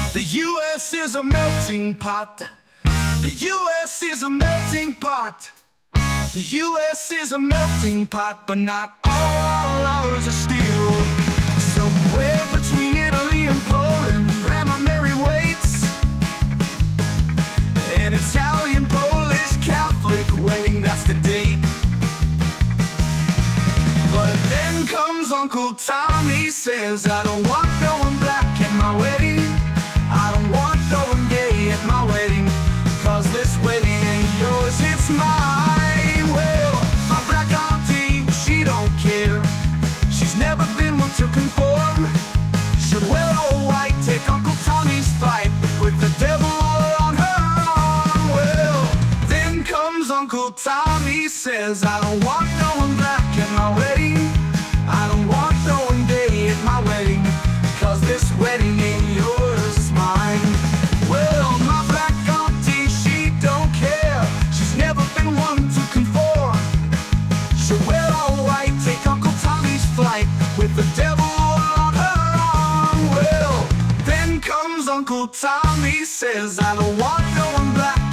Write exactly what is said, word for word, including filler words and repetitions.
The U S is a melting pot. The U S is a melting pot. The U S is a melting pot, but not all ours are steel. Somewhere between Italy and Poland, Grandma Mary waits. An Italian, Polish, Catholic wedding, that's the date. But then comes Uncle Tommy, says, I don't want no one black at my wedding. I don't want no one gay at my wedding, cause this wedding ain't yours, it's mine. Well, my black auntie, she don't care. She's never been one to conform. She'll wear all white, take Uncle Tommy's fight with the devil on her arm. Well, then comes Uncle Tommy, says, I don't want no one black at my wedding. I don't want no one gay at my wedding, cause this wedding ain't yours, it's mine. Well, my black auntie, she don't care. She's never been one to conform. She'll wear all white, take Uncle Tommy's flight with the devil on her arm. Well, then comes Uncle Tommy, says, I don't want no one black